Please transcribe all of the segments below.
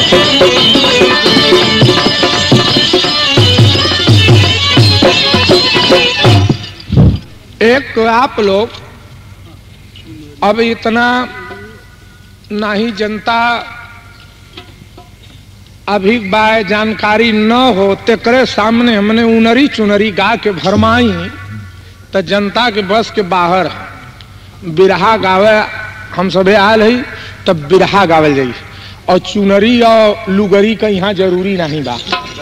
एक तो आप लोग अब इतना नहीं जनता अभी बाय जानकारी न हो तेकरे सामने हमने उनरी चुनरी गा के भरमाई तो जनता के बस के बाहर है। बिरहा गावे हम सब आयल है तब बिरहा गावल जाई और चुनरी और लुगरी का यहाँ जरूरी नहीं बा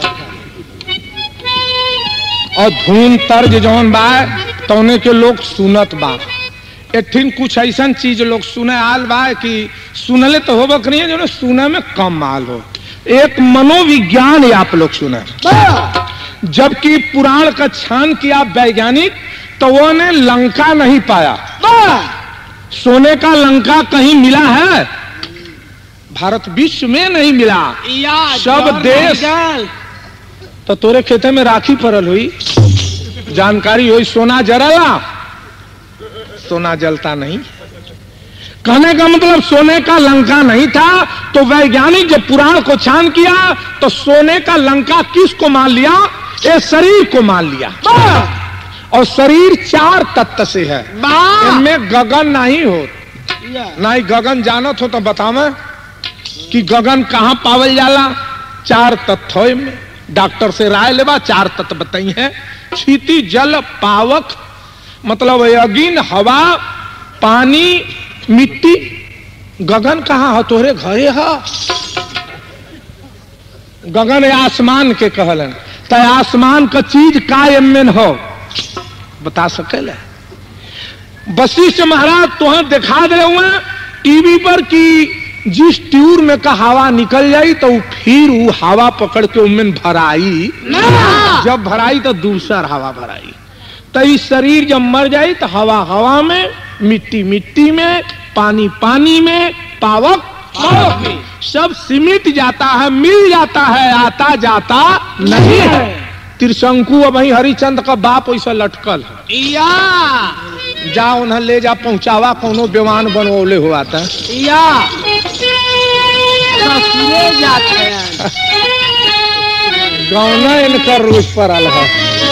और धुन तर्ज जौन बा तौने के लोग सुनत बा। एठिन कुछ ऐसा चीज लोग सुने आल बा कि सुनले तो होबो नहीं है जो सुने में कम माल हो। एक मनोविज्ञान आप लोग सुने जबकि पुराण का छान किया वैज्ञानिक तो वो ने लंका नहीं पाया। सोने का लंका कहीं मिला है? भारत विश्व में नहीं मिला। सब देश तो तोरे खेते में राखी पड़ल हुई जानकारी हुई सोना जरला सोना जलता नहीं। कहने का मतलब सोने का लंका नहीं था तो वैज्ञानिक जब पुराण को छान किया तो सोने का लंका किसको मान लिया? ये शरीर को मान लिया। और शरीर 4 तत्व से है इनमें गगन नहीं हो नहीं गगन जानत हो तो बतावे कि गगन कहाँ पावल जाला। 4 तत्व में डॉक्टर से राय लेवा 4 तत्व बताई है। क्षिति जल पावक मतलब अग्नि हवा पानी मिट्टी। गगन कहाँ हो? तोहरे घरे है। गगन आसमान के कहलन तो आसमान का चीज काय में हो बता सकेला? वशिष्ठ महाराज तुहे दिखा दे हुए टीवी पर कि जिस ट्यूर में का हवा निकल जाई तो फिर वो हवा पकड़ के उनमें भराई जब भराई तो दूसरा हवा भराई। तो इस शरीर जब मर जाई तो हवा हवा में मिट्टी मिट्टी में पानी पानी में पावक पावक में सब सिमट जाता है मिल जाता है आता जाता नहीं है। त्रिशंकु अब वही हरिचंद का बाप ऐसा लटकल है। जा उन्हें ले जा पहुंचावा कोनो विमान बनवले हुआ था गौना इनकर रूप पर आल है।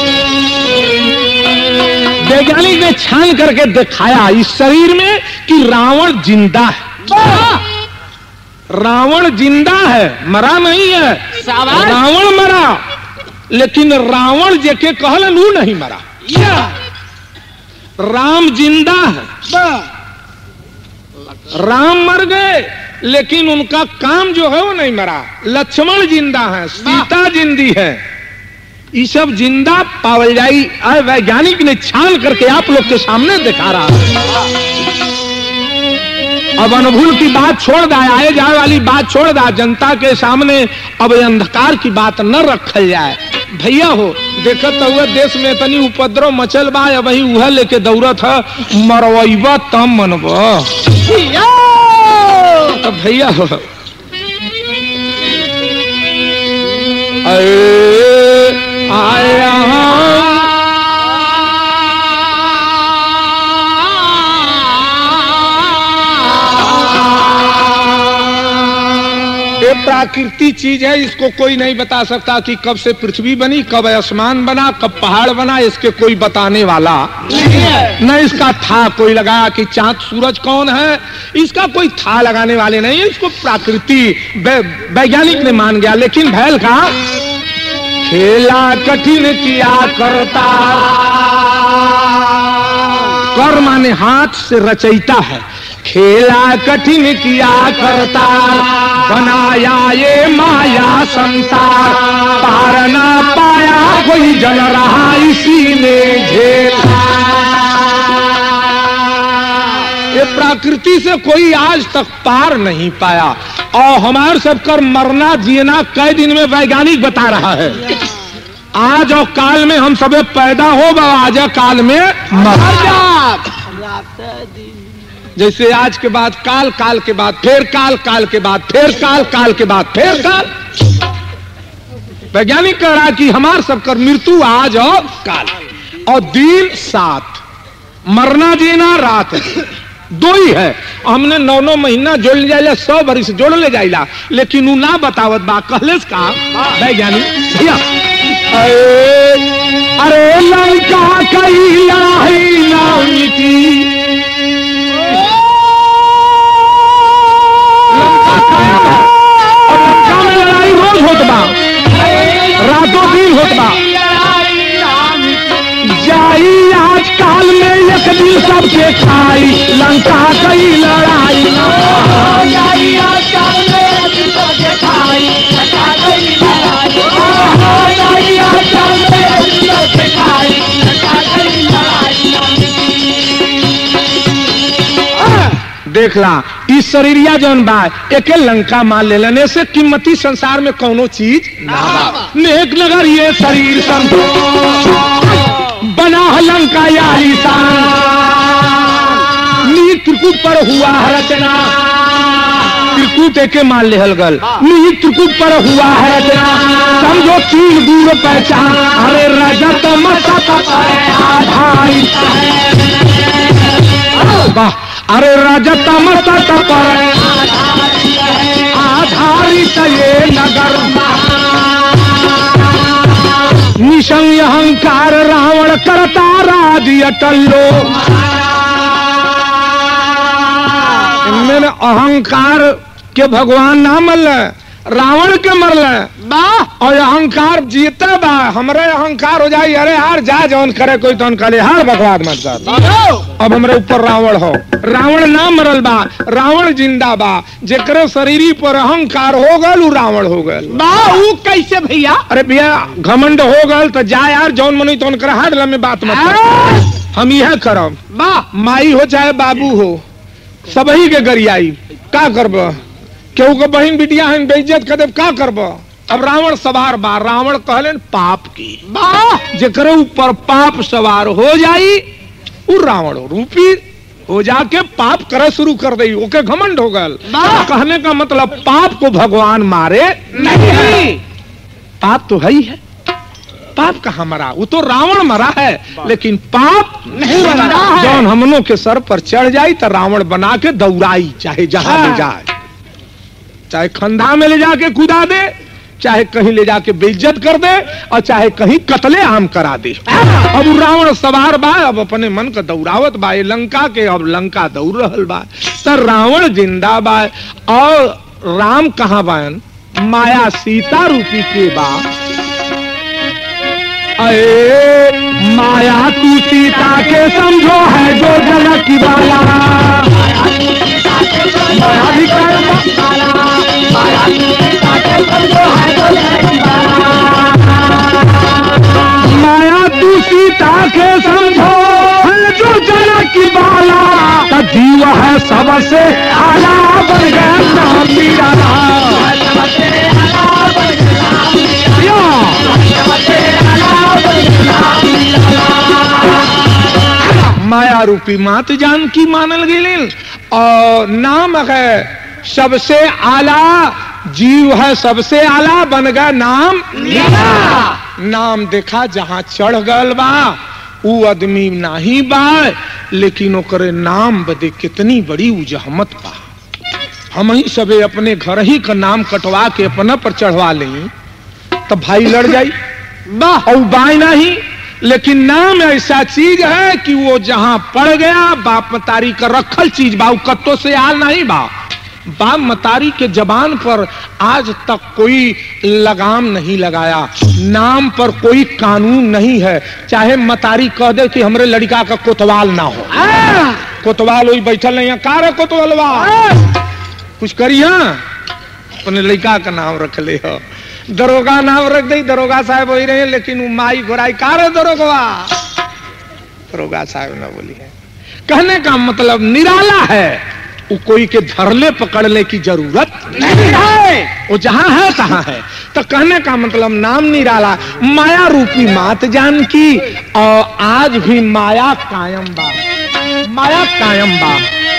वैज्ञानिक ने छान करके दिखाया इस शरीर में कि रावण जिंदा है। रावण जिंदा है मरा नहीं है। रावण मरा लेकिन रावण जेके कहलन वो नहीं मरा। राम जिंदा है। राम मर गए लेकिन उनका काम जो है वो नहीं मरा। लक्ष्मण जिंदा है सीता जिंदी है। ये सब जिंदा पावल जाई वैज्ञानिक ने छान करके आप लोग के सामने दिखा रहा है। अब अनुभूल की बात छोड़ दा आए जाए वाली बात छोड़ दा जनता के सामने अब अंधकार की बात न रखल जाए। भैया हो देखत हुए देश में इतनी उपद्रव मचल बा वही उह लेके दौड़त है मरवैबा तम मनबा तो भैया हो आया प्राकृतिक चीज है इसको कोई नहीं बता सकता कि कब से पृथ्वी बनी कब आसमान बना कब पहाड़ बना। इसके कोई बताने वाला नहीं है। न इसका था कोई लगाया कि चांद सूरज कौन है इसका कोई था लगाने वाले नहीं है। इसको प्रकृति वैज्ञानिक ने मान गया। लेकिन भैल का खेला कठिन किया करता कर माने हाथ से रचयिता है। खेला कठिन किया करता बनाया ये माया संसार पार ना पाया कोई जल रहा इसी ने झेला। ये प्रकृति से कोई आज तक पार नहीं पाया और हमारे सबकर मरना जीना कई दिन में वैज्ञानिक बता रहा है। आज और काल में हम सब पैदा हो आज काल में मर जैसे आज के बाद काल काल के बाद फिर काल काल के बाद फिर काल काल के बाद फिर काल। वैज्ञानिक कह रहा कि हमार सबकर मृत्यु आज और काल और दिन 7 मरना जीना रात दो ही है। हमने 9 महीना जोड़ ले जाइला, 100 बरिस जोड़ ले जाइला, लेकिन उ ना बतावत बा। कहलेस का वैज्ञानिक भैया, अरे लंका कई लड़ाई ना मिटी, लंका में लड़ाई रोज होत बा, रातों दिन होत बा। जाई आज काल में एक दिन सबके खाई, लंका कई लड़ाई जाई आज काल में एक दिन सबके खाई, लंका कई लड़ाई जाई आज काल में एक दिन सबके खाई, लंका कई लड़ाई। देखला इस शरीरिया जौन बा एके लंका मान ले लेने से कीमती संसार में कोनो चीज ना बा। नेक नगर ये शरीर बना लंका यारी सान, नील त्रिकूट पर हुआ है रचना, त्रिकूट एके मान ले हलगल, नील त्रिकूट पर हुआ है रचना, समझो चीन दूर पहचान, अरे रजत मस्तक पर आधारित वाह, अरे रजत मस्तक पर आधारित ये नगर, निसंग अहंकार रावण करता राज्य अटल्लो। इनमें अहंकार के भगवान ना मरल, रावण के मरल बा, और अहंकार जीता बा। हमरे अहंकार हो जाए, अरे यार जा जौन करे कोई तो करे, हार बकवाद मत कर। अब हमरे ऊपर रावण हो, रावण ना मरल बा, रावण जिंदा बा। जेकरे शरीरी पर अहंकार हो गल उ रावण हो गल बा। उ कैसे भैया? अरे भैया घमंड हो गल तो जा यार जौन मनी तो करे, हार लम्बे बात मत कर। हम यह करब बा, माई हो चाहे बाबू हो, सबही के गरियाई का करब, केहू के बहन बिटिया है बेइज्जत कर देब का करब। अब रावण सवार बा, रावण कहलन पाप की बा, जेकरे ऊपर पाप सवार हो जाई उ रावण रूपी हो जाके पाप करे शुरू कर दई, ओके घमंड हो गल। कहने का मतलब पाप को भगवान मारे नहीं, पाप तो है ही है, पाप कहाँ मरा, वो तो रावण मरा है, लेकिन पाप नहीं मरा। जौन हमनों के सर पर चढ़ जाई तो रावण बना के दौड़ाई, चाहे जहां ले जाए, चाहे खंधा में ले जाके कूदा दे, चाहे कहीं ले जाके बेइज्जत कर दे, और चाहे कहीं कत्ले आम करा दे। अब रावण सवार बा, अब अपने मन का दौड़ावत बा लंका के, अब लंका दौड़ रहल बा, तो रावण जिंदा बा। और राम कहाँ बान, माया सीता रूपी के बा। अरे माया तू सीता के समझो है जो जनक की बाला, माया भी माया तू सीता के समझो है जो जनक की बाला, तो जीव है सबसे आला बन गया नाम निराला। माया रूपी मात जानकी मानल गेल, और नाम है सबसे आला, जीव है सबसे आला, बन गया नाम निराला। नाम देखा जहां चढ़ गल बा उ आदमी नाही बा, लेकिन ओकरे नाम बदे कितनी बड़ी उजहमत बा। हम ही सबे अपने घर ही का नाम कटवा के अपना पर चढ़वा लें तब भाई लड़ जाई बा, और बाई नहीं। लेकिन नाम ऐसा चीज है कि वो जहां पड़ गया, बाप मतारी का रखल चीज बा, कत्तो से आल नहीं बा। बाप मतारी के जबान पर आज तक कोई लगाम नहीं लगाया, नाम पर कोई कानून नहीं है। चाहे मतारी कह दे कि हमरे लड़का का कोतवाल ना हो, कोतवाल वही बैठल नहीं है, का रे कोतवालवा कुछ करिए, अपने लड़का का नाम रख ले हो। दरोगा नाम रख दे, दरोगा साहब वही रहे, लेकिन वो माई घोराई का रे दरोगा, दरोगा साहब ना बोली है। कहने का मतलब निराला है, वो कोई के धरले पकड़ने की जरूरत नहीं है, वो जहां है तहां है। तो कहने का मतलब नाम निराला, माया रूपी मात जानकी, और आज भी माया कायम बा, माया कायम बा।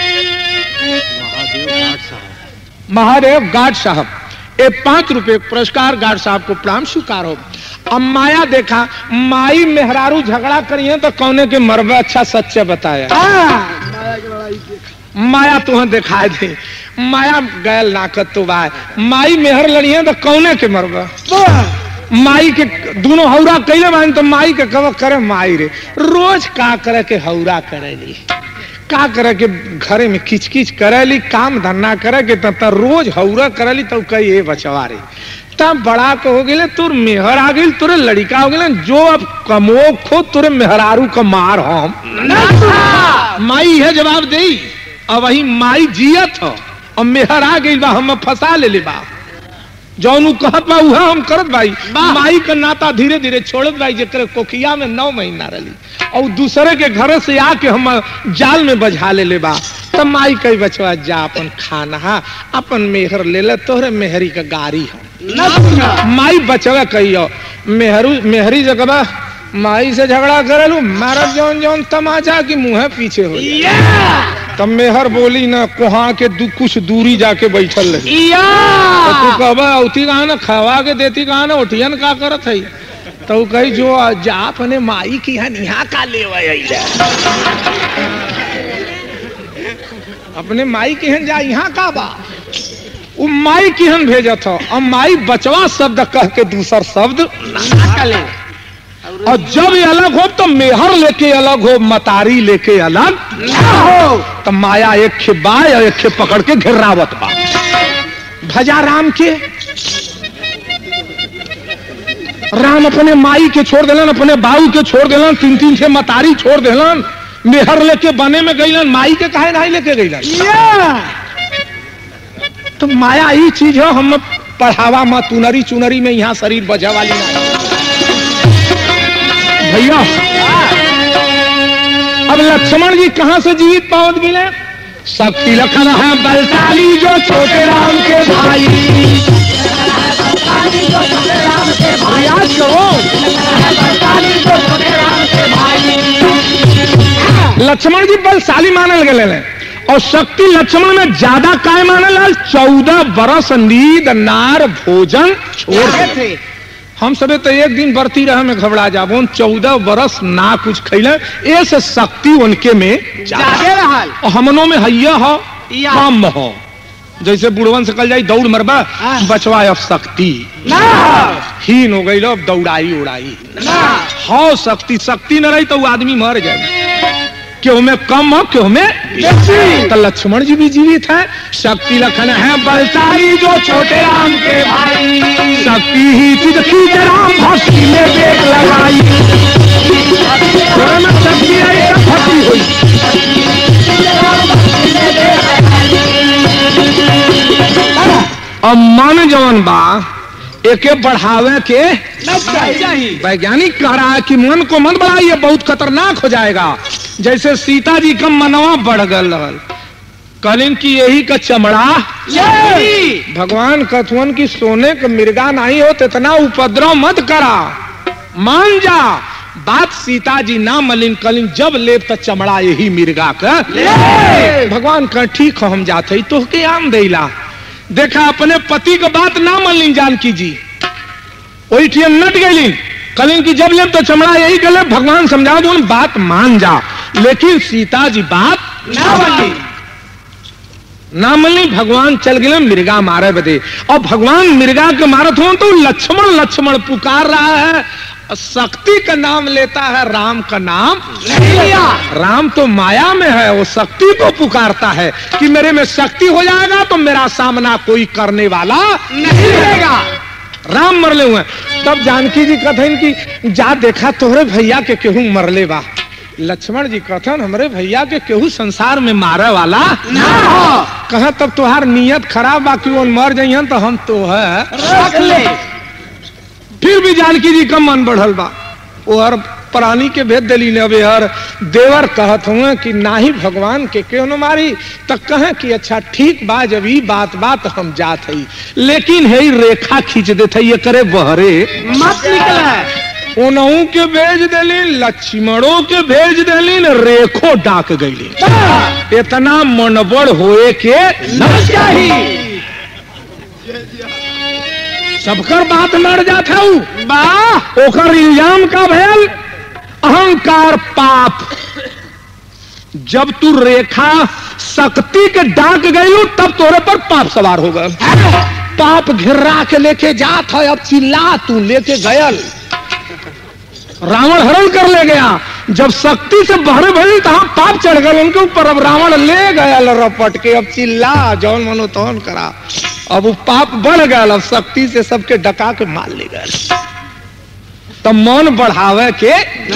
महादेव गार्ड साहब, ये 5 रुपए पुरस्कार गार्ड साहब को प्रणाम स्वीकार हो। अब माया देखा, माई मेहरारू झगड़ा करिए तो कौने के मरबे अच्छा सच्चे बताया। माया की लड़ाई देखा। माया तुह दिखाए दे। माया गैल नाकत तो बा माई मेहर लड़िया तो कौने के मरबा माई के दोनों हौरा कैले मान तो माई के कब करे माई रे रोज का करे के हौरा करेली का करे के घरे में किच किच करेली काम धन्ना करे के तब रोज हौरा करेली तो कही ये बचवा रे तब बड़ा को हो गए तुर मेहर आ गई तुरे लड़का हो गए जो अब कमो खो तुरे मेहरारू का मार हम माई है जवाब दे अब वही माई जियत हो और मेहर आ गई बा हम फंसा ले बा जौनू कहत बा उहा हम करत भाई माई का नाता धीरे धीरे छोड़त भाई जेकर कोखिया में 9 महीना रही और दूसरे के घर से आके हम जाल में बजा ले बा तब माई कई बचवा जा अपन खाना अपन मेहर ले ले तोहरे मेहरी का गाड़ी हो माई बचवा कहियो मेहरी जगह माई से झगड़ा करेलू मारब जौन जौन तमाचा की मुँह पीछे हो तब मेहर बोली ना कुहा के कुछ दूरी जाके बैठल रही तो तू कहबा औती कहा ना खवा के देती कहा ना उठियन का करत है तो कही जो जा अपने माई की यहाँ का ले अपने माई की हन जा यहाँ का बा वो माई की हन भेजत हो और माई बचवा शब्द कह के दूसर शब्द और जब ये अलग हो तो मेहर लेके अलग हो मतारी लेके अलग हो तो माया एक खे बाय और एक खे पकड़ के घेरावत बा भजा राम के राम अपने माई के छोड़ देलन अपने बाऊ के छोड़ देलन 3-3 से मतारी छोड़ देलन मेहर लेके बने में गईलन माई के काहे नहीं लेके गईलन तो माया ही चीज है हम पढ़ावा मा तुनरी चुनरी में यहाँ शरीर बजा वाली भैया अब लक्ष्मण जी कहां से जीवित पहुंच मिले शक्ति लखन है बलशाली जो छोटे राम के भाई लक्ष्मण जी बलशाली मानल गए और शक्ति लक्ष्मण में ज्यादा काय मानल 14 बरस नींद नार भोजन छोड़ थे हम सबे तो एक दिन बरती रहे में घबरा जाबो 14 बरस ना कुछ खैले ऐसे शक्ति उनके में जागे रहल और हमनों में हैया हो कम हो जैसे बुढ़वन से कल जाई दौड़ मरबा बचवा अब शक्ति हीन हो गई अब दौड़ाई उड़ाई हो शक्ति न रही तो वो आदमी मर जाए क्यों में कम हो क्यों में तो लक्ष्मण जी भी जीवित है शक्ति लखन है बलशाली जो छोटे राम के भाई शक्ति ही चिद की राम भक्ति में देख लगाई में शक्ति आई तब भक्ति हुई अब मन जवन बा एके बढ़ावे के वैज्ञानिक कह रहा है कि मन को मत बढ़ाइए बहुत खतरनाक हो जाएगा जैसे सीता जी का मनवा बढ़ गल कहलिन की यही का चमड़ा भगवान कथवन की सोने का मिर्गा नहीं हो तो इतना उपद्रव मत करा मान जा बात सीता जी ना मलिन कलिन जब ले तो चमड़ा यही मिर्गा का भगवान का ठीक हो हम जाते तो के आम देला देखा अपने पति का बात ना मलिन जानकी जी वही ठियन नट गई कलिन की जब ले तो चमड़ा यही गले भगवान समझा दो बात मान जा लेकिन सीता जी बात ना मनी भगवान चल गए मिर्गा मारे बदे और भगवान मिर्गा के मारत हो तो लक्ष्मण लक्ष्मण पुकार रहा है शक्ति का नाम लेता है राम का नाम नहीं लिया राम तो माया में है वो शक्ति को पुकारता है कि मेरे में शक्ति हो जाएगा तो मेरा सामना कोई करने वाला नहीं रहेगा राम मरले हुए तब जानकी जी कथन की जा देखा तोहरे भैया के केहू मरले बा लक्ष्मण जी कथन हमरे भैया के केहू संसार में मारे वाला ना हो कहा तब तुहार नियत खराब बाकी वो मर जाइहन तो हम तो है रख ले फिर भी जानकी जी का मन बढ़ल बा वो हर प्राणी के भेद दिली ने अबे हर देवर कहत हुए कि ना ही भगवान के क्यों न मारी तो कहे कि अच्छा ठीक बा जब ई बात हम जात है लेकिन है रेखा खींच देते ये करे बहरे मत निकले उनहू के भेज दिली लक्ष्मणों के भेज दिली रेखो डाक गई इतना मनबड़ होए के न चाहिए सबकर बात मर जात है बा ओकर इल्जाम का भेल अहंकार पाप जब तू रेखा शक्ति के डाक गई तब तोरे पर पाप सवार हो गए। पाप घिरा के लेके जात है, अब चिल्ला तू लेके गयल। रावण हरण कर ले गया, जब शक्ति से बहरे भरी तो पाप चढ़ गए उनके ऊपर। अब रावण ले गया रपट के, अब चिल्ला जौन मनो तौन करा। अब वो पाप बढ़ गया, अब शक्ति से सबके डका के मार ले गए। तो मन बढ़ावे के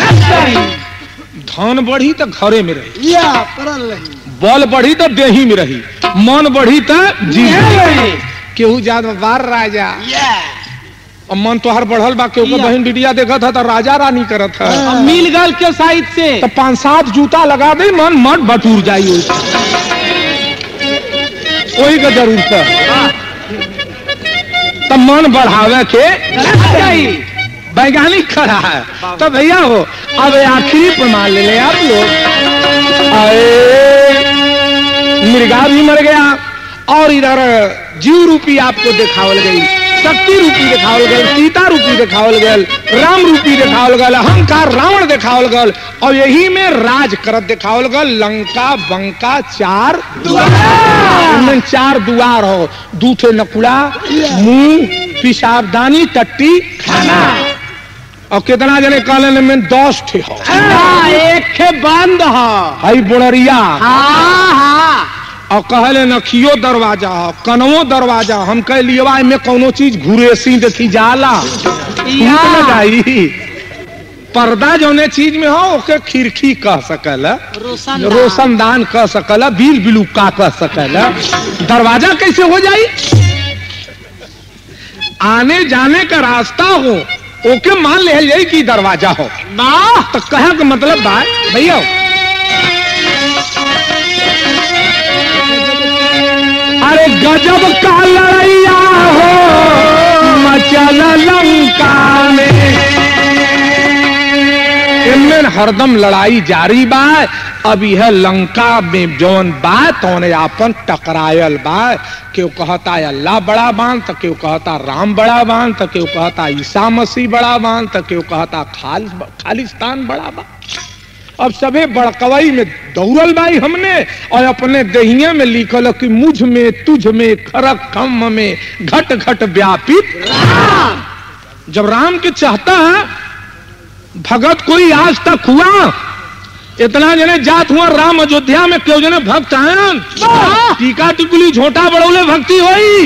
धन बढ़ी तो घरे में रही, बल बढ़ी तो देही में रही, मन बढ़ी तो जी केहू जात बार राजा। अब मन तोहर बढ़ल बा, केहू बहन बिटिया देखा था तो राजा रानी करत है। मिल गल के साइड से तो 5-7 जूता लगा दे, मन मत बटूर जाई। वही का जरूरत है। तो मन बढ़ावे के वैज्ञानिक खड़ा है। तो भैया हो अब आखिरी प्रमाण ले आप लोग। मृगा भी मर गया और इधर जीव रूपी आपको दिखावल गई, शक्ति रूपी दिखावल गल, सीता रूपी दिखावल गल, राम रूपी दिखावल गल, अहंकार रावण दिखावल गल, और यही में राज करत दिखावल गल। लंका बंका 4 द्वार, 4 द्वार हो, दूठे नकुड़ा, मुंह, पिशाबदानी, टट्टी, खाना। और कितना जने कहले में 10 ठे हो, एक बंद हई बुढ़रिया, और कहले नखियो दरवाजा हो, कनवो दरवाजा। हम कह लिया में कोनो चीज घुरेसी देखी जाला लगाई। पर्दा जौने चीज में हो ओके खिड़की कह सकल, रोशनदान कह सकल, बिल बिलुका कह सकल। दरवाजा कैसे हो जाई? आने जाने का रास्ता हो ओके मान ले जाई कि दरवाजा हो ना। तो कहे का मतलब बात भैया, अरे गजब का लड़ैया हो मचल लंका में, इनमें हरदम लड़ाई जारी बा। अब यह लंका में जौन बा तौने आपन टकरायल बा। केहू कहता अल्लाह बड़ा बान, तो केहू कहता राम बड़ा बान, तो केहू कहता ईसा मसीह बड़ा बान, तो केहू कहता खालिस्तान बड़ा बा। अब सबे बड़कवाई में दौड़ल बाई हमने, और अपने दहिया में लिखल कि मुझ में तुझ में खरक खम में घट घट व्यापित राम। जब राम के चाहता है भगत कोई आज तक हुआ? इतना जने जात हुआ राम अयोध्या में, क्यों जने भक्त हैं? टीका टिकुली झोटा बड़ौले भक्ति हुई।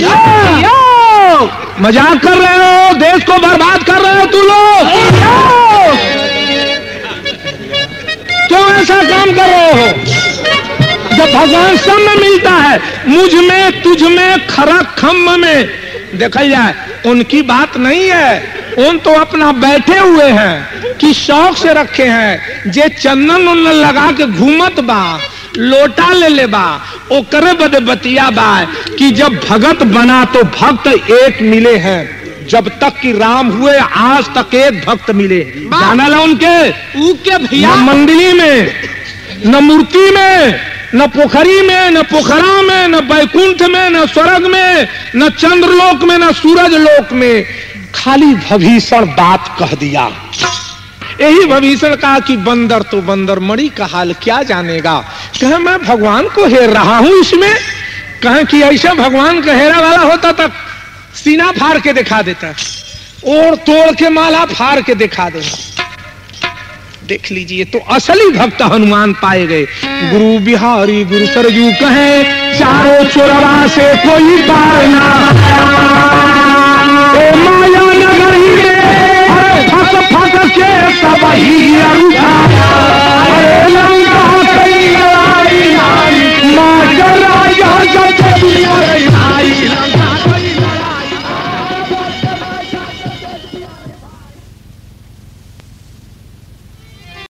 मजाक कर रहे हो, देश को बर्बाद कर रहे हो तू लोग, क्यों ऐसा काम कर रहे हो? जब भगवान सब में मिलता है, मुझ में तुझ में खरक खम्म में, देखा जाए उनकी बात नहीं है। उन तो अपना बैठे हुए हैं कि शौक से रखे हैं। जे चंदन उन लगा के घूमत बा, लोटा ले ले बा, ओकरे बदे बतिया बा कि जब भगत बना तो भक्त एक मिले हैं। जब तक कि राम हुए आज तक एक भक्त मिले। जाना ला उनके भैया, न मंदिरी में, न मूर्ति में, न पोखरी में, न पोखरा में, न बैकुंठ में, न स्वर्ग में, न चंद्रलोक में, न सूरज लोक में। खाली भविष्ण बात कह दिया। यही भविष्ण कहा कि बंदर तो बंदर मणि का हाल क्या जानेगा। कहे मैं भगवान को हेर रहा हूं इसमें। कहे कि ऐसा भगवान का हेरा वाला होता तक सीना फाड़ के दिखा देता, और तोड़ के माला फाड़ के दिखा देता। देख लीजिए, तो असली भक्त हनुमान पाए गए। गुरु बिहारी गुरु सरजू कहे, चारों चोरवा से कोई पार ना